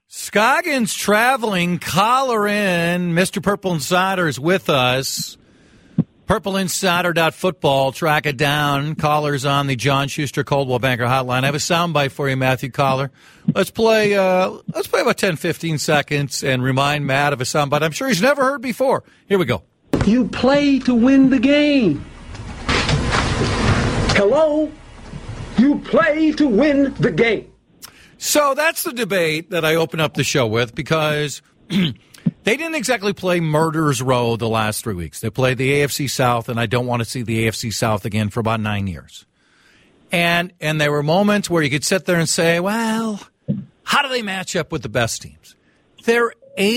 Scoggins traveling, collar in. Mr. Purple Insider is with us. PurpleInsider.football. Track it down. Caller's on the John Schuster Coldwell Banker Hotline. I have a soundbite for you, Matthew Collar. Let's play about 10, 15 seconds and remind Matt of a soundbite I'm sure he's never heard before. Here we go. You play to win the game. Hello? You play to win the game. So that's the debate that I open up the show with because they didn't exactly play murder's row the last 3 weeks. They played the AFC South, and I don't want to see the AFC South again for about 9 years. And there were moments where you could sit there and say, well, how do they match up with the best teams? They're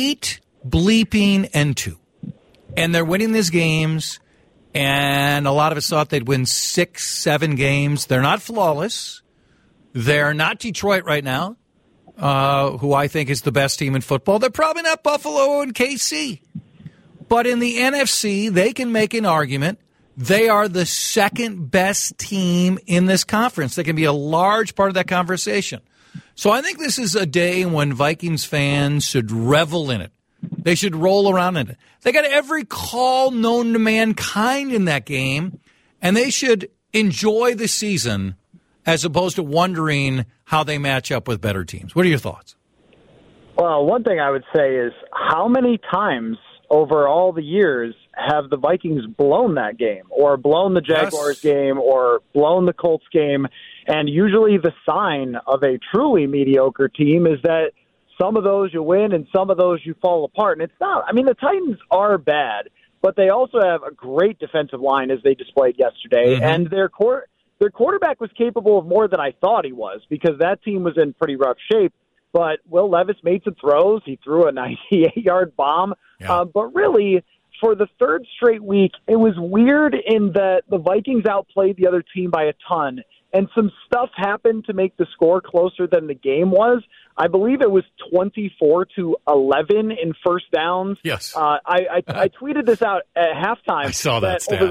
8-2, and they're winning these games, and a lot of us thought they'd win 6, 7 games. They're not flawless. They're not Detroit right now, who I think is the best team in football. They're probably not Buffalo and KC. But in the NFC, they can make an argument. They are the second best team in this conference. They can be a large part of that conversation. So I think this is a day when Vikings fans should revel in it. They should roll around in it. They got every call known to mankind in that game, and they should enjoy the season as opposed to wondering how they match up with better teams. What are your thoughts? Well, one thing I would say is how many times over all the years have the Vikings blown that game or blown the Jaguars game or blown the Colts game? And usually the sign of a truly mediocre team is that some of those you win and some of those you fall apart. And it's not. I mean, the Titans are bad, but they also have a great defensive line as they displayed yesterday. Mm-hmm. And their quarterback was capable of more than I thought he was because that team was in pretty rough shape. But Will Levis made some throws. He threw a 98-yard bomb. Yeah. But really, for the third straight week, it was weird in that the Vikings outplayed the other team by a ton. And some stuff happened to make the score closer than the game was. I believe it was 24-11 in first downs. Yes. I tweeted this out at halftime. I saw that stat.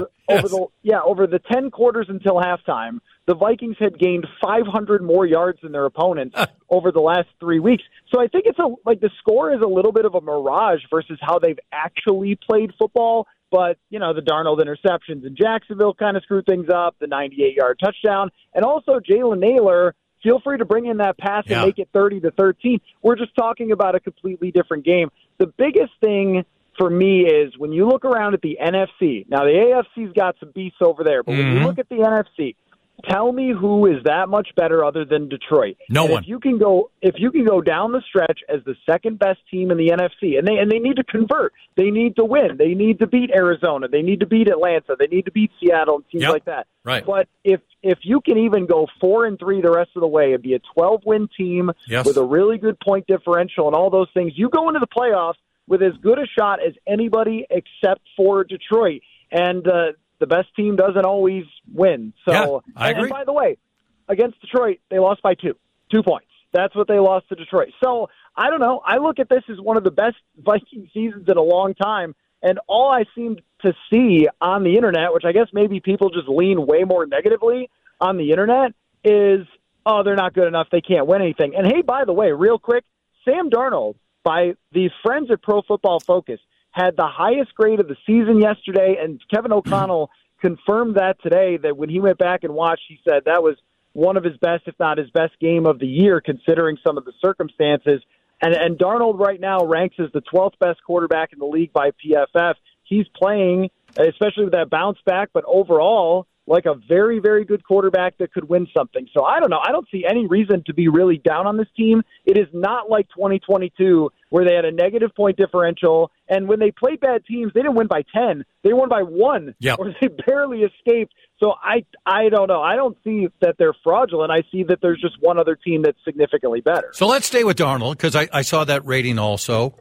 Over the 10 quarters until halftime, the Vikings had gained 500 more yards than their opponents over the last 3 weeks. So I think it's the score is a little bit of a mirage versus how they've actually played football. But, the Darnold interceptions in Jacksonville kind of screwed things up, the 98-yard touchdown. And also Jalen Naylor, feel free to bring in that pass and make it 30-13. We're just talking about a completely different game. The biggest thing for me is when you look around at the NFC. Now, the AFC's got some beasts over there, but when you look at the NFC, tell me who is that much better other than Detroit. No one. If you can go down the stretch as the second best team in the NFC, and they need to convert. They need to win. They need to beat Arizona. They need to beat Atlanta. They need to beat Seattle and teams like that. Right. But if you can even go 4-3 the rest of the way and be a 12-win team with a really good point differential and all those things, you go into the playoffs with as good a shot as anybody except for Detroit. And the best team doesn't always win. So, I agree. And by the way, against Detroit, they lost by 2 points. That's what they lost to Detroit. So, I don't know. I look at this as one of the best Viking seasons in a long time, and all I seem to see on the internet, which I guess maybe people just lean way more negatively on the internet, is, they're not good enough. They can't win anything. And, hey, by the way, real quick, Sam Darnold, by the friends at Pro Football Focus, had the highest grade of the season yesterday, and Kevin O'Connell confirmed that today, that when he went back and watched, he said that was one of his best, if not his best game of the year, considering some of the circumstances. And Darnold right now ranks as the 12th best quarterback in the league by PFF. He's playing, especially with that bounce back, but overall, like a very, very good quarterback that could win something. So I don't know. I don't see any reason to be really down on this team. It is not like 2022 where they had a negative point differential, and when they played bad teams, they didn't win by 10. They won by 1, or they barely escaped. So I don't know. I don't see that they're fraudulent. I see that there's just one other team that's significantly better. So let's stay with Darnold, because I saw that rating also.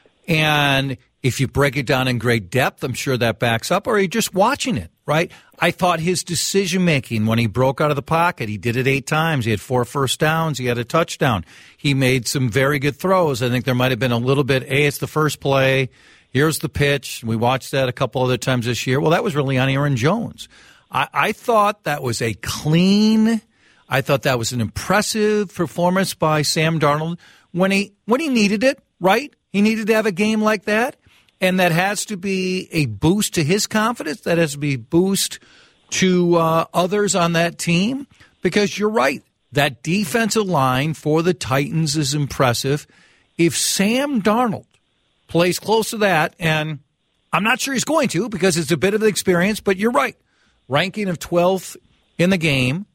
And if you break it down in great depth, I'm sure that backs up, or are you just watching it, right? I thought his decision-making when he broke out of the pocket, he did it 8 times. He had 4 first downs. He had a touchdown. He made some very good throws. I think there might have been a little bit, it's the first play. Here's the pitch. We watched that a couple other times this year. Well, that was really on Aaron Jones. I thought that was I thought that was an impressive performance by Sam Darnold. when he needed it, right? He needed to have a game like that, and that has to be a boost to his confidence. That has to be a boost to others on that team, because you're right. That defensive line for the Titans is impressive. If Sam Darnold plays close to that, and I'm not sure he's going to because it's a bit of the experience, but you're right. Ranking of 12th in the game.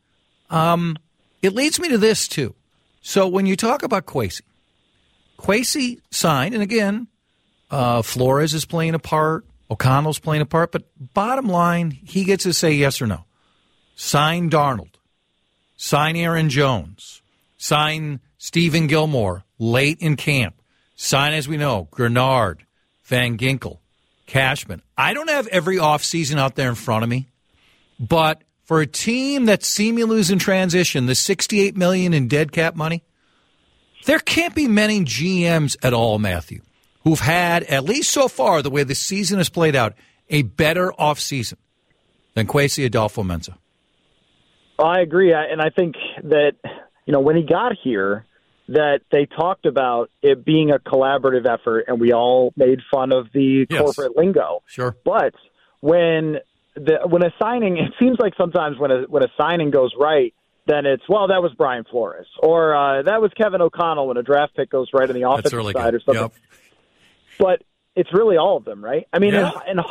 It leads me to this, too. So when you talk about Kwesi signed, and again, Flores is playing a part, O'Connell's playing a part, but bottom line, he gets to say yes or no. Sign Darnold. Sign Aaron Jones. Sign Stephen Gilmore late in camp. Sign, as we know, Grenard, Van Ginkel, Cashman. I don't have every offseason out there in front of me, but for a team that's seemingly losing transition, the $68 million in dead cap money, there can't be many GMs at all, Matthew, who've had, at least so far, the way the season has played out, a better offseason than Kwesi Adolfo-Mensah. I agree, and I think that, when he got here, that they talked about it being a collaborative effort, and we all made fun of the corporate lingo. Sure. But when a signing, it seems like sometimes when a signing goes right, then it's, well, that was Brian Flores, or that was Kevin O'Connell when a draft pick goes right on the offensive really side good. or something. Yep. But it's really all of them, right? I mean, and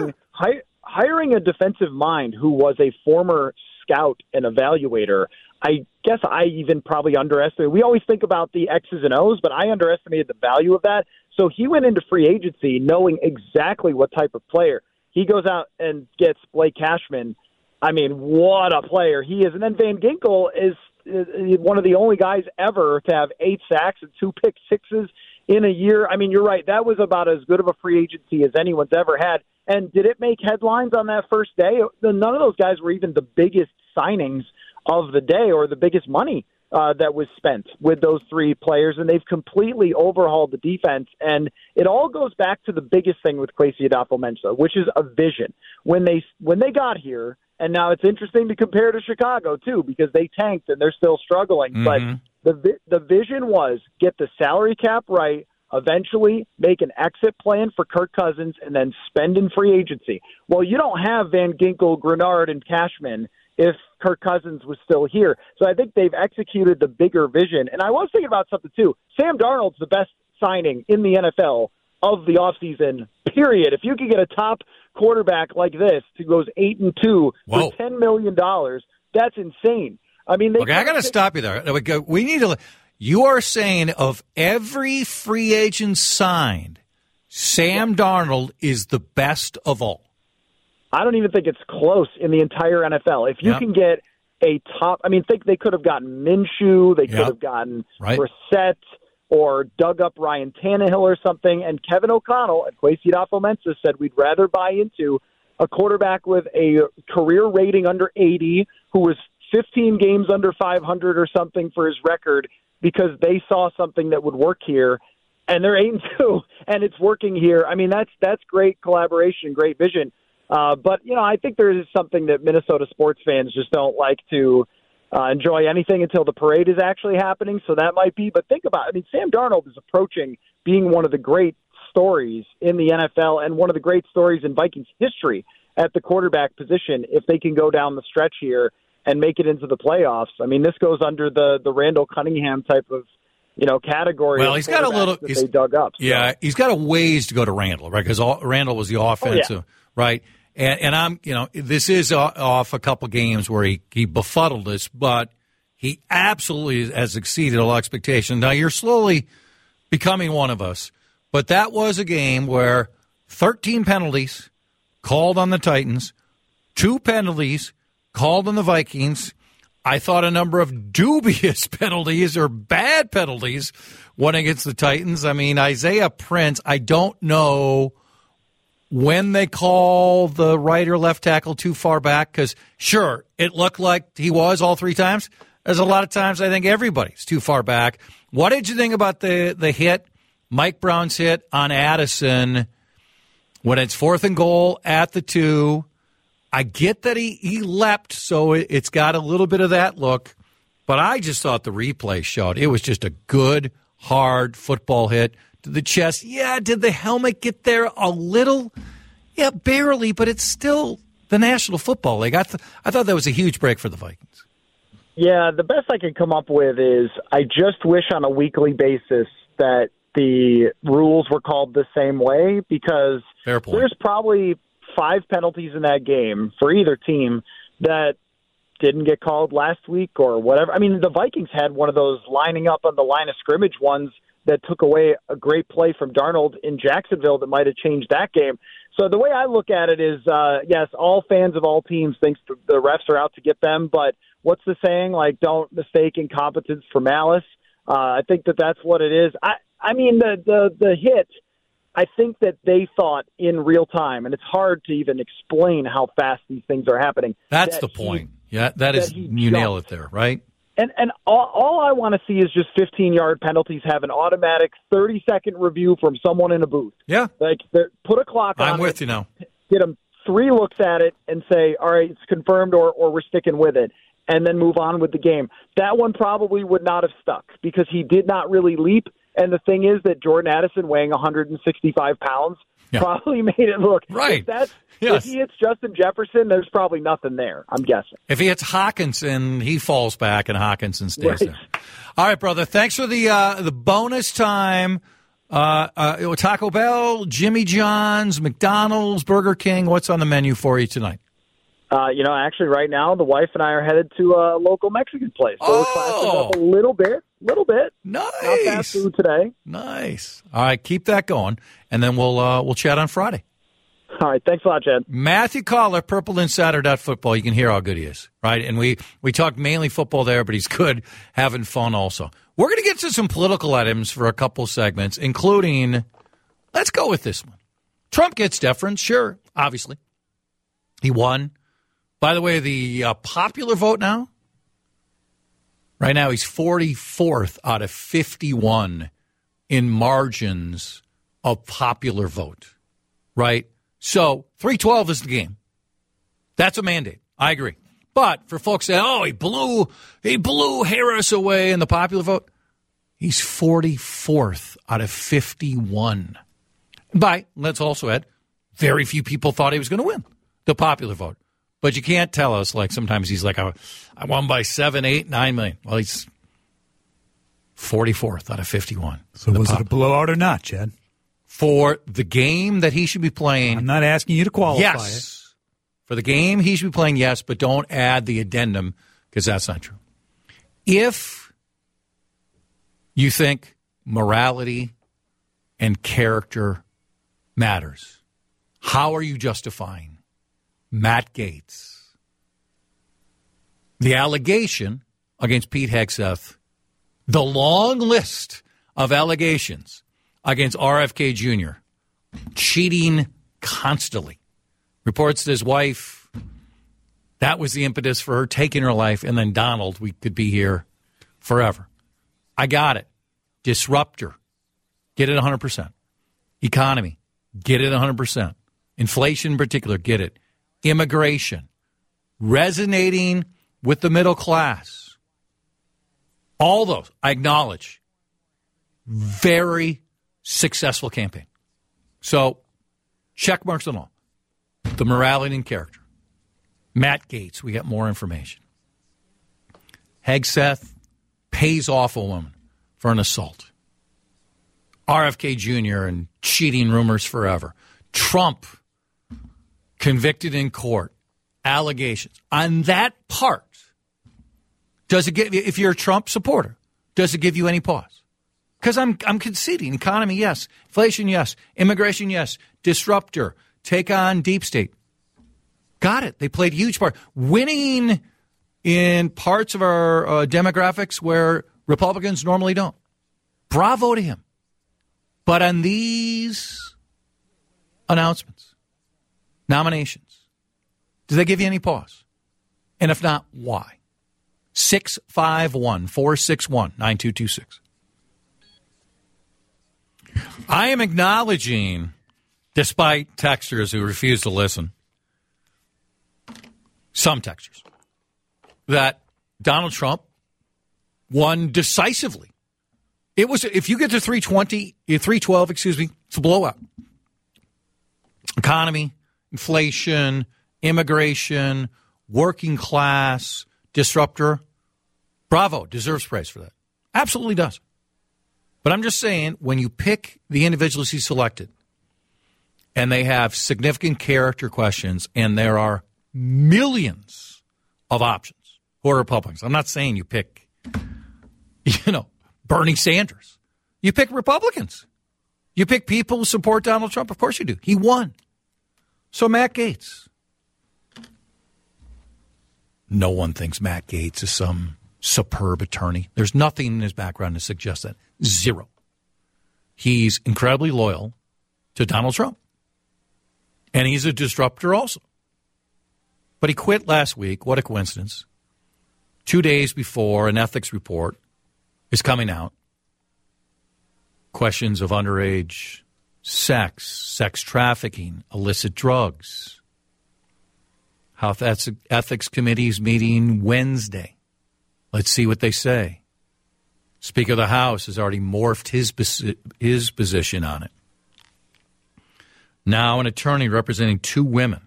hiring a defensive mind who was a former scout and evaluator, I guess I even probably underestimated. We always think about the X's and O's, but I underestimated the value of that. So he went into free agency knowing exactly what type of player. He goes out and gets Blake Cashman. I mean, what a player he is. And then Van Ginkel is one of the only guys ever to have 8 sacks and 2 pick sixes in a year. I mean, you're right. That was about as good of a free agency as anyone's ever had. And did it make headlines on that first day? None of those guys were even the biggest signings of the day or the biggest money that was spent with those 3 players, and they've completely overhauled the defense. And it all goes back to the biggest thing with Kwesi Adolfo-Mensah, which is a vision. When they got here, and now it's interesting to compare to Chicago too, because they tanked and they're still struggling. Mm-hmm. But the vision was get the salary cap right, eventually make an exit plan for Kirk Cousins, and then spend in free agency. Well, you don't have Van Ginkel, Grenard, and Cashman if Kirk Cousins was still here. So I think they've executed the bigger vision. And I was thinking about something, too. Sam Darnold's the best signing in the NFL of the offseason, period. If you could get a top quarterback like this who goes 8-2 for $10 million, that's insane. I mean, I got to stop you there. We need to. You are saying of every free agent signed, Sam Darnold is the best of all. I don't even think it's close in the entire NFL. If you can get a top, I mean, think they could have gotten Minshew, they could have gotten Brissett, or dug up Ryan Tannehill or something. And Kevin O'Connell and Kwesi Adolfo-Mensah said we'd rather buy into a quarterback with a career rating under 80 who was 15 games under 500 or something for his record, because they saw something that would work here. And they're 8-2, and it's working here. I mean, that's great collaboration, great vision. But, I think there is something that Minnesota sports fans just don't like to enjoy anything until the parade is actually happening. So that might be. But think about it. I mean, Sam Darnold is approaching being one of the great stories in the NFL and one of the great stories in Vikings history at the quarterback position if they can go down the stretch here and make it into the playoffs. I mean, this goes under the Randall Cunningham type of category. Well, he's got a little. They dug up. So. Yeah, he's got a ways to go to Randall, right? Because Randall was the offensive, right? And I'm, this is off a couple games where he befuddled us, but he absolutely has exceeded all expectations. Now, you're slowly becoming one of us, but that was a game where 13 penalties called on the Titans, 2 penalties called on the Vikings. I thought a number of dubious penalties or bad penalties went against the Titans. I mean, Isaiah Prince, I don't know when they call the right or left tackle too far back, because, sure, it looked like he was all 3 times. There's a lot of times I think everybody's too far back. What did you think about the hit, Mike Brown's hit on Addison when it's 4th and goal at the 2? I get that he leapt, so it's got a little bit of that look, but I just thought the replay showed it was just a good, hard football hit to the chest. Yeah, did the helmet get there a little? Yeah, barely, but it's still the National Football League. I thought that was a huge break for the Vikings. Yeah, the best I could come up with is I just wish on a weekly basis that the rules were called the same way, because there's probably 5 penalties in that game for either team that didn't get called last week or whatever. I mean, the Vikings had one of those lining up on the line of scrimmage ones that took away a great play from Darnold in Jacksonville that might have changed that game. So the way I look at it is, yes, all fans of all teams think the refs are out to get them, but what's the saying? Like, don't mistake incompetence for malice. I think that's what it is. I mean, the hit, I think that they thought in real time, and it's hard to even explain how fast these things are happening. That's the point. Yeah, that is, you nail it there, right? And all I want to see is just 15-yard penalties have an automatic 30-second review from someone in a booth. Yeah. Like, put a clock on it. I'm with you now. Get them 3 looks at it and say, all right, it's confirmed or we're sticking with it, and then move on with the game. That one probably would not have stuck because he did not really leap. And the thing is that Jordan Addison, weighing 165 pounds, probably made it look right. If he hits Justin Jefferson, there's probably nothing there, I'm guessing. If he hits Hawkinson, he falls back and Hawkinson stays there. All right, brother. Thanks for the bonus time. Taco Bell, Jimmy John's, McDonald's, Burger King. What's on the menu for you tonight? Actually, right now, the wife and I are headed to a local Mexican place. So we're classing up a little bit. Nice. Not fast food today. Nice. All right, keep that going, and then we'll chat on Friday. All right, thanks a lot, Chad. Matthew Collar, purpleinsider.football. You can hear how good he is, right? And we talk mainly football there, but he's good, having fun also. We're going to get to some political items for a couple segments, including, let's go with this one. Trump gets deference, sure, obviously. He won. By the way, the popular vote now, right now he's 44th out of 51 in margins of popular vote, right? So 312 is the game. That's a mandate. I agree. But for folks saying, he blew Harris away in the popular vote, he's 44th out of 51. But let's also add, very few people thought he was going to win the popular vote. But you can't tell us, like sometimes he's like, I won by 7, 8, 9 million. Well, he's 44th out of 51. So was it a blowout or not, Chad? For the game that he should be playing. I'm not asking you to qualify yes. For the game he should be playing, yes, but don't add the addendum because that's not true. If you think morality and character matters, how are you justifying Matt Gaetz? The allegation against Pete Hegseth, the long list of allegations against RFK Jr., cheating constantly. Reports that his wife, that was the impetus for her taking her life, and then Donald, we could be here forever. I got it. Disruptor, get it 100%. Economy, get it 100%. Inflation in particular, get it. Immigration, resonating with the middle class. All those, I acknowledge, very successful campaign. So, check marks on all. The morality and character. Matt Gaetz, we got more information. Hegseth pays off a woman for an assault. RFK Jr. and cheating rumors forever. Trump convicted in court, allegations. On that part, does it give you, if you're a Trump supporter, does it give you any pause? Because I'm conceding. Economy, yes. Inflation, yes. Immigration, yes. Disruptor. Take on deep state. Got it. They played a huge part. Winning in parts of our demographics where Republicans normally don't. Bravo to him. But on these announcements, nominations, do they give you any pause? And if not, why? 651-461-9226. I am acknowledging, despite texters who refuse to listen, some texters, that Donald Trump won decisively It was, if you get to 312, it's a blowout. Economy, inflation, immigration, working class, disruptor. Bravo, deserves praise for that. Absolutely does. But I'm just saying, when you pick the individuals he selected, and they have significant character questions, and there are millions of options who are Republicans. I'm not saying you pick, Bernie Sanders. You pick Republicans. You pick people who support Donald Trump. Of course you do. He won. So Matt Gaetz. No one thinks Matt Gaetz is some superb attorney. There's nothing in his background to suggest that. Zero. He's incredibly loyal to Donald Trump. And he's a disruptor also. But he quit last week. What a coincidence. 2 days before an ethics report is coming out. Questions of underage sex trafficking, illicit drugs. House Ethics Committee is meeting Wednesday. Let's see what they say. Speaker of the House has already morphed his position on it. Now an attorney representing two women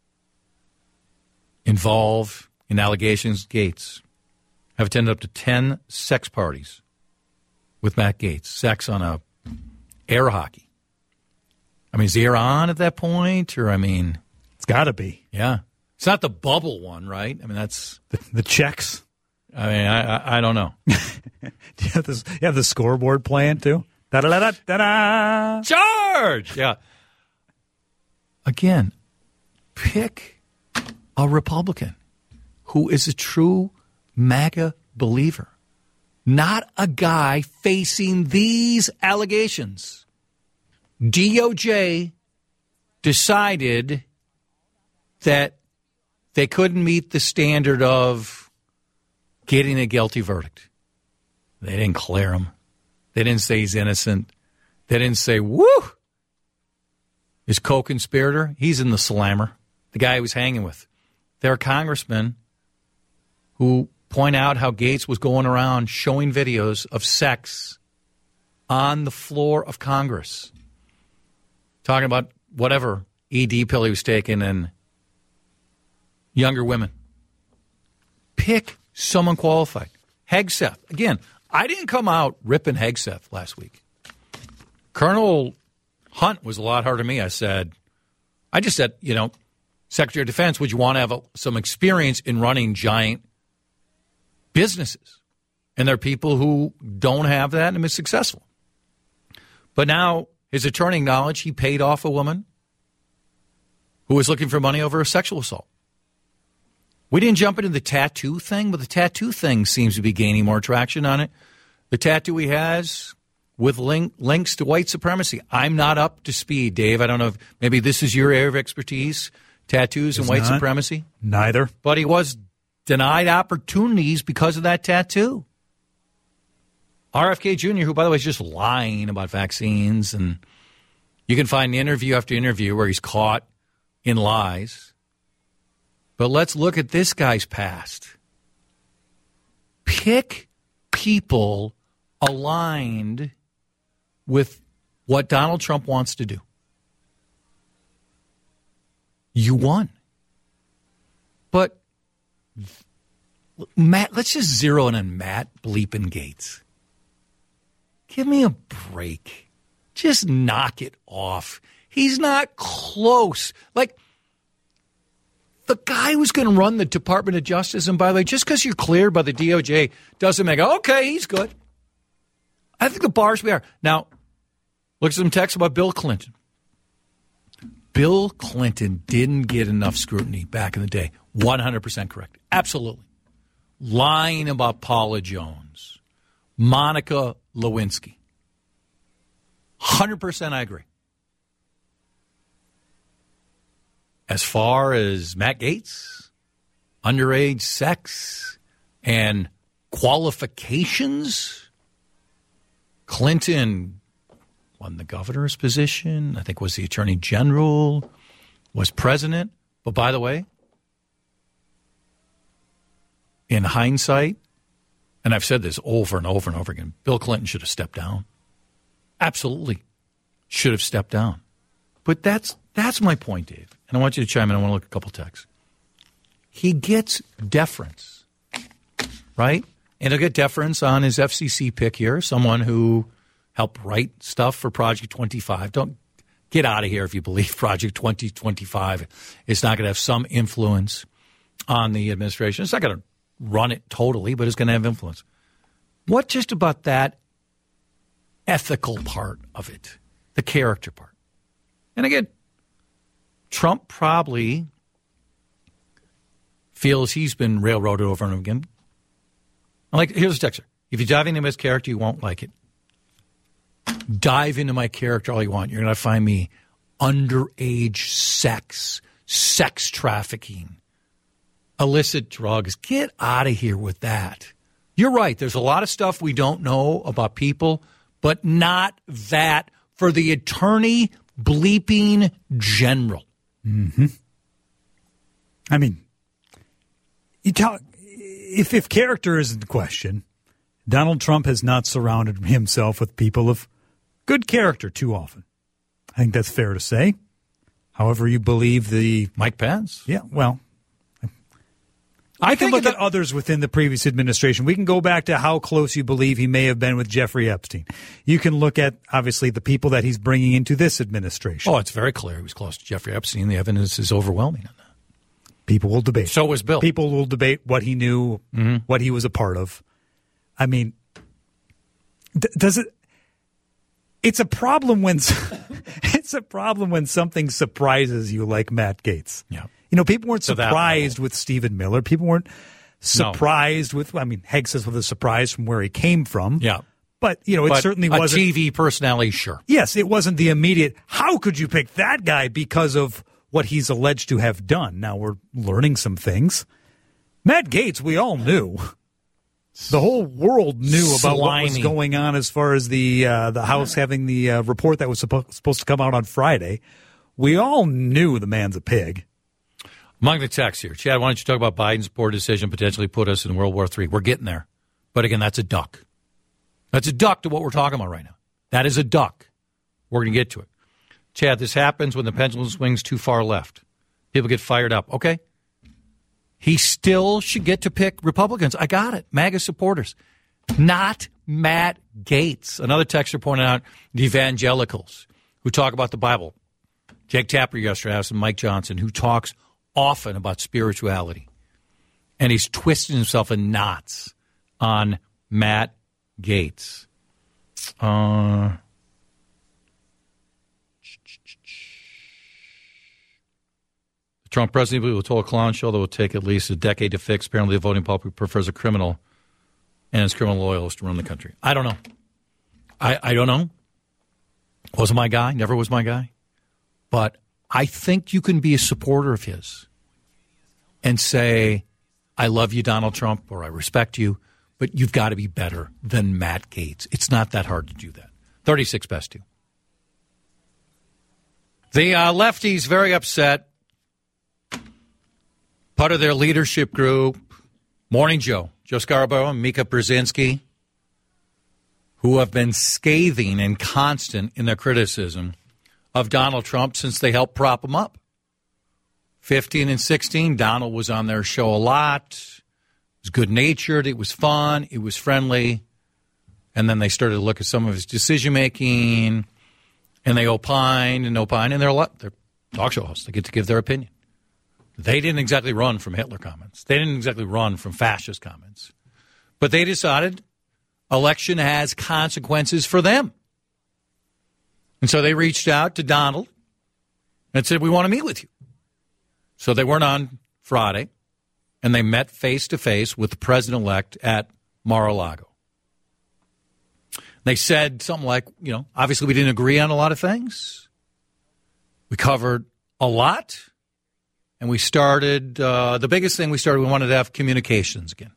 involved in allegations Gaetz have attended up to 10 sex parties with Matt Gaetz. Sex on a air hockey. I mean, is the air on at that point? Or, it's got to be. Yeah. It's not the bubble one, right? I mean, that's... The checks. I mean, I don't know. Do you have the scoreboard playing, too? Da-da-da-da-da-da! Charge! Yeah. Again, pick a Republican who is a true MAGA believer, not a guy facing these allegations. DOJ decided that they couldn't meet the standard of getting a guilty verdict. They didn't clear him. They didn't say he's innocent. They didn't say, woo! His co-conspirator, he's in the slammer, the guy he was hanging with. There are congressmen who point out how Gaetz was going around showing videos of sex on the floor of Congress, talking about whatever ED pill he was taking and younger women. Pick someone qualified. Hegseth. Again, I didn't come out ripping Hegseth last week. Colonel Hunt was a lot harder to me. I just said, Secretary of Defense, would you want to have some experience in running giant businesses? And there are people who don't have that and have been successful. But now his attorney acknowledged he paid off a woman who was looking for money over a sexual assault. We didn't jump into the tattoo thing, but the tattoo thing seems to be gaining more traction on it. The tattoo he has with links to white supremacy. I'm not up to speed, Dave. I don't know if maybe this is your area of expertise, tattoos and white supremacy. Neither. But he was denied opportunities because of that tattoo. RFK Jr., who, by the way, is just lying about vaccines, and you can find interview after interview where he's caught in lies. But let's look at this guy's past. Pick people aligned with what Donald Trump wants to do. You won. But Matt, let's just zero in on Matt bleeping Gaetz. Give me a break. Just knock it off. He's not close. Like, the guy who's going to run the Department of Justice, and by the way, just because you're cleared by the DOJ doesn't make, okay, he's good. I think the bar's there. Now, look at some text about Bill Clinton. Bill Clinton didn't get enough scrutiny back in the day. 100% correct. Absolutely. Lying about Paula Jones. Monica Lewinsky. 100% I agree. As far as Matt Gaetz, underage sex, and qualifications, Clinton won the governor's position, I think was the attorney general, was president. But by the way, in hindsight, and And I've said this over and over and over again. Bill Clinton should have stepped down. Absolutely should have stepped down. But that's my point, Dave. And I want you to chime in. I want to look at a couple texts. He gets deference, right? And he'll get deference on his FCC pick here, someone who helped write stuff for Project 25. Don't get out of here if you believe Project 2025 is not going to have some influence on the administration. It's not going to run it totally, but it's going to have influence. What just about that ethical part of it, the character part? And again, Trump probably feels he's been railroaded over and over again. Like, here's a texter. If you dive into his character, you won't like it. Dive into my character all you want. You're going to find me underage sex trafficking, illicit drugs. Get out of here with that. You're right. There's a lot of stuff we don't know about people, but not that for the attorney bleeping general. Mm-hmm. I mean, if character is in question, Donald Trump has not surrounded himself with people of good character too often. I think that's fair to say. However you believe the... Mike Pence? Yeah, well... I can look at others within the previous administration. We can go back to how close you believe he may have been with Jeffrey Epstein. You can look at, obviously, the people that he's bringing into this administration. Oh, it's very clear he was close to Jeffrey Epstein. The evidence is overwhelming on that. People will debate. So was Bill. People will debate what he knew, what he was a part of. I mean, does it... It's a problem when something surprises you, like Matt Gaetz. Yeah. You know, people weren't surprised with Stephen Miller. People weren't surprised with, I mean, Hegg says with a surprise from where he came from. Yeah. But, you know, it certainly wasn't. A TV personality, sure. Yes, it wasn't the immediate, how could you pick that guy because of what he's alleged to have done? Now we're learning some things. Matt Gaetz, we all knew. The whole world knew about what was going on as far as the House having the report that was supposed to come out on Friday. We all knew the man's a pig. Among the texts here, Chad, why don't you talk about Biden's poor decision potentially put us in World War III? We're getting there. But again, that's a duck. That's a duck to what we're talking about right now. That is a duck. We're going to get to it. Chad, this happens when the pendulum swings too far left. People get fired up. Okay. He still should get to pick Republicans. I got it. MAGA supporters. Not Matt Gaetz. Another texter pointed out the evangelicals who talk about the Bible. Jake Tapper yesterday asked Mike Johnson, who talks often about spirituality. And he's twisting himself in knots on Matt Gaetz. The Trump presidency will tell a clown show that will take at least a decade to fix. Apparently the voting public prefers a criminal and his criminal loyalists to run the country. I don't know. I don't know. Wasn't my guy. Never was my guy. But I think you can be a supporter of his and say, I love you, Donald Trump, or I respect you, but you've got to be better than Matt Gaetz. It's not that hard to do that. 36 best to. The lefties very upset. Part of their leadership group, Morning Joe Scarborough and Mika Brzezinski, who have been scathing and constant in their criticism of Donald Trump since they helped prop him up. 15 and 16, Donald was on their show a lot. It was good-natured. It was fun. It was friendly. And then they started to look at some of his decision-making, and they opined, and they're talk show hosts. They get to give their opinion. They didn't exactly run from Hitler comments. They didn't exactly run from fascist comments. But they decided election has consequences for them. And so they reached out to Donald and said, we want to meet with you. So they weren't on Friday, and they met face-to-face with the president-elect at Mar-a-Lago. They said something like, you know, obviously we didn't agree on a lot of things. We covered a lot. And we started, the biggest thing we wanted to have communications again.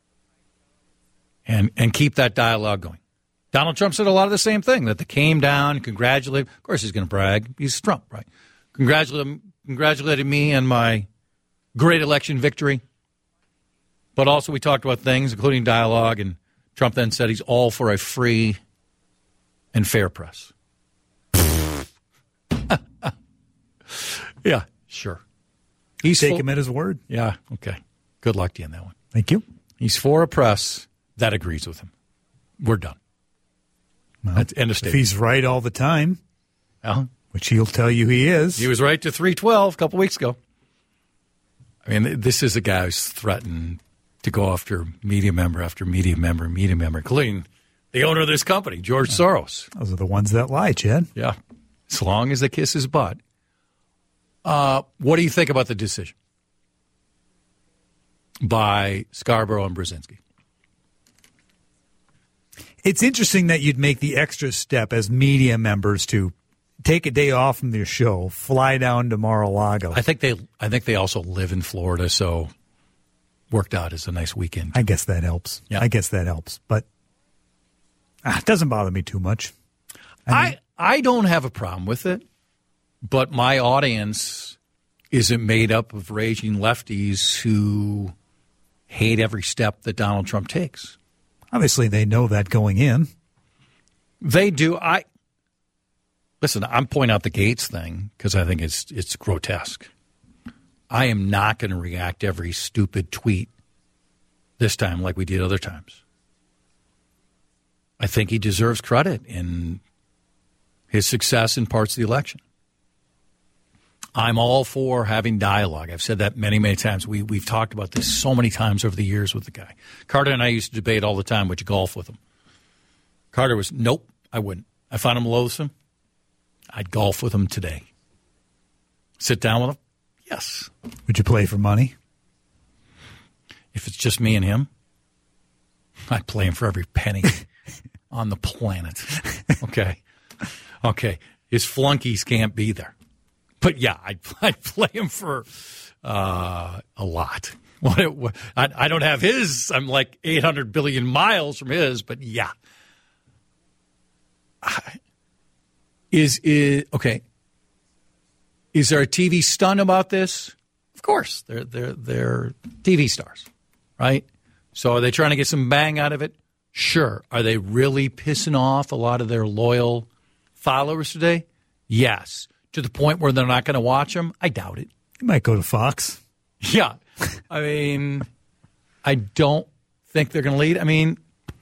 And keep that dialogue going. Donald Trump said a lot of the same thing, that they came down and congratulated. Of course he's going to brag. He's Trump, right? Congratulated me and my great election victory. But also we talked about things, including dialogue and Trump then said he's all for a free and fair press. Yeah, sure. He's Take him at his word. Yeah, okay. Good luck to you on that one. Thank you. He's for a press that agrees with him. We're done. Well, That's end of if statement. he's right all the time, Well, which he'll tell you he is. he was right to 312 a couple weeks ago. I mean, this is a guy who's threatened to go after media member after media member, including the owner of this company, George Soros. Those are the ones that lie, Chad. Yeah, as long as they kiss his butt. What do you think about the decision by Scarborough and Brzezinski? It's interesting that you'd make the extra step as media members to take a day off from their show, fly down to Mar-a-Lago. I think they also live in Florida, so worked out as a nice weekend. I guess that helps. Yeah. I guess that helps. But it doesn't bother me too much. I don't have a problem with it, but my audience isn't made up of raging lefties who hate every step that Donald Trump takes. Obviously, they know that going in. They do. Listen, I'm pointing out the Gates thing because I think it's grotesque. I am not going to react to every stupid tweet this time like we did other times. I think he deserves credit in his success in parts of the election. I'm all for having dialogue. I've said that many, many times. We've talked about this so many times over the years with the guy. Carter and I used to debate all the time. Would you golf with him? Carter was, nope, I wouldn't. I found him loathsome. I'd golf with him today. Sit down with him? Yes. Would you play for money? If it's just me and him, I'd play him for every penny on the planet. Okay. His flunkies can't be there. But yeah, I'd play him for a lot. I don't have his. I'm like 800 billion miles from his, but yeah. Okay. Is there a TV stunt about this? Of course. They're TV stars, right? So are they trying to get some bang out of it? Sure. Are they really pissing off a lot of their loyal followers today? Yes. To the point where they're not going to watch them? I doubt it. You might go to Fox. Yeah. I mean, I don't think they're going to lead. I mean,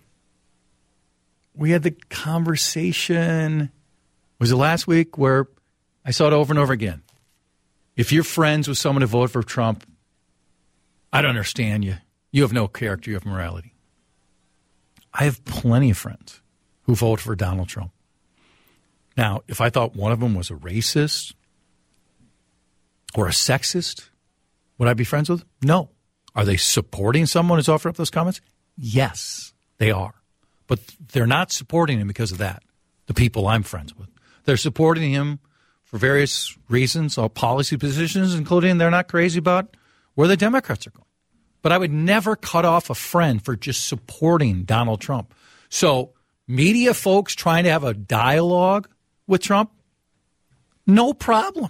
we had the conversation, was it last week, where I saw it over and over again. If you're friends with someone who voted for Trump, I don't understand you. You have no character. You have morality. I have plenty of friends who voted for Donald Trump. Now, if I thought one of them was a racist or a sexist, would I be friends with them? No. Are they supporting someone who's offered up those comments? Yes, they are. But they're not supporting him because of that, the people I'm friends with. They're supporting him for various reasons, all policy positions, including they're not crazy about where the Democrats are going. But I would never cut off a friend for just supporting Donald Trump. So media folks trying to have a dialogue with Trump, no problem.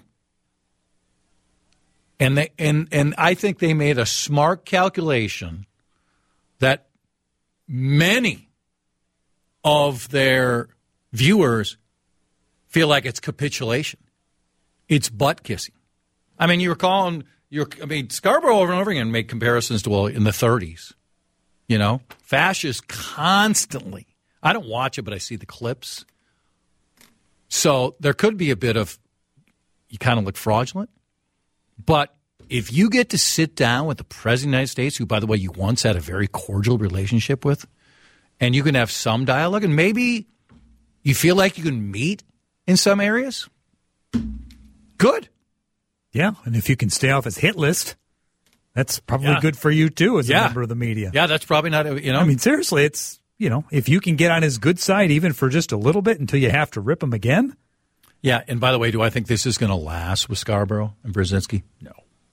And I think they made a smart calculation that many of their viewers feel like it's capitulation. It's butt kissing. I mean, Scarborough over and over again made comparisons to, well, in the 30s, fascists constantly. I don't watch it, but I see the clips. So there could be a bit of, you kind of look fraudulent. But if you get to sit down with the President of the United States, who, by the way, you once had a very cordial relationship with, and you can have some dialogue, and maybe you feel like you can meet in some areas, good. Yeah, and if you can stay off his hit list, that's probably good for you, too, as a member of the media. Yeah, that's probably not, I mean, seriously, it's, if you can get on his good side even for just a little bit until you have to rip him again. Yeah, and by the way, do I think this is going to last with Scarborough and Brzezinski? No.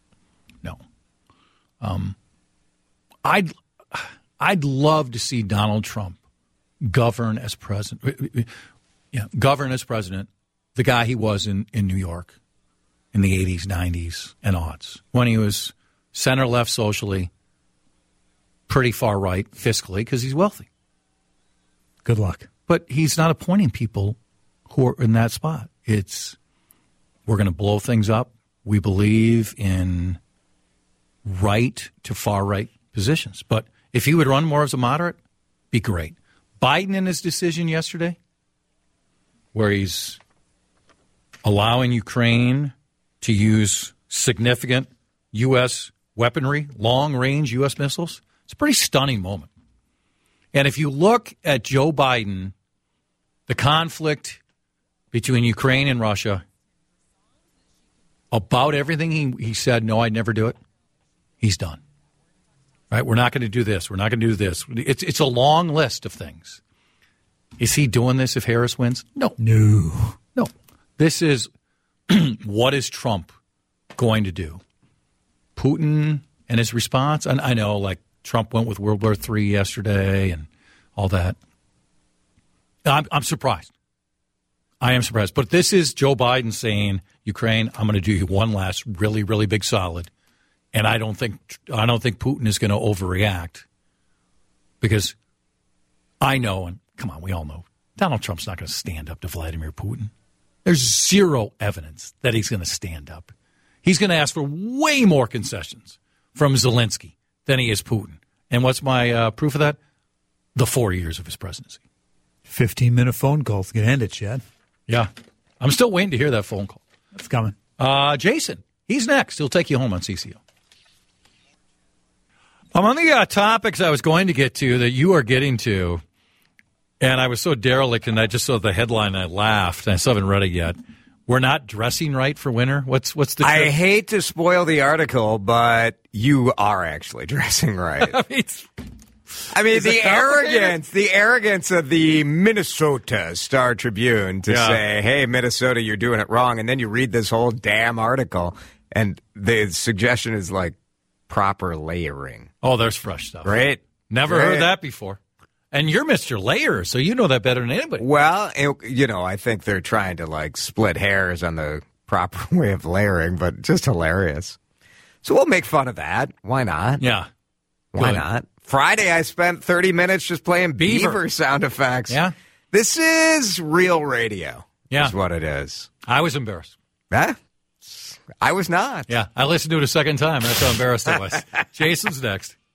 I'd love to see Donald Trump govern as president. Govern as president, the guy he was in New York in the 80s, 90s, and aughts, when he was center-left socially, pretty far right fiscally because he's wealthy. Good luck. But he's not appointing people who are in that spot. It's, we're going to blow things up. We believe in right to far right positions. But if he would run more as a moderate, be great. Biden in his decision yesterday, where he's allowing Ukraine to use significant U.S. weaponry, long-range U.S. missiles, it's a pretty stunning moment. And if you look at Joe Biden, the conflict between Ukraine and Russia, about everything he said, no, I'd never do it, he's done. Right? We're not going to do this. We're not going to do this. It's a long list of things. Is he doing this if Harris wins? No. No. This is what is Trump going to do? Putin and his response? I know, like, Trump went with World War III yesterday and all that. I'm surprised. I am surprised. But this is Joe Biden saying, Ukraine, I'm going to do you one last really, really big solid. And I don't think Putin is going to overreact, because I know, and come on, we all know, Donald Trump's not going to stand up to Vladimir Putin. There's zero evidence that he's going to stand up. He's going to ask for way more concessions from Zelensky than he is Putin. And what's my proof of that? The 4 years of his presidency. 15-minute phone call to end it, Chad. Yeah. I'm still waiting to hear that phone call. It's coming. Jason, he's next. He'll take you home on CCO. Among the topics I was going to get to that you are getting to, and I was so derelict, and I just saw the headline and I laughed, and I still haven't read it yet. We're not dressing right for winter? What's the I hate to spoil the article, but you are actually dressing right. I mean, the arrogance of the Minnesota Star Tribune to say, hey, Minnesota, you're doing it wrong. And then you read this whole damn article, and the suggestion is like proper layering. Oh, there's fresh stuff. Right? Never heard that before. And you're Mr. Layer, so you know that better than anybody. Well, I think they're trying to like split hairs on the proper way of layering, but just hilarious. So we'll make fun of that. Why not? Yeah. Why not? Friday, I spent 30 minutes just playing beaver sound effects. Yeah. This is real radio. Yeah. Is what it is. I was embarrassed. Huh? I was not. Yeah. I listened to it a second time. That's how embarrassed I was. Jason's next.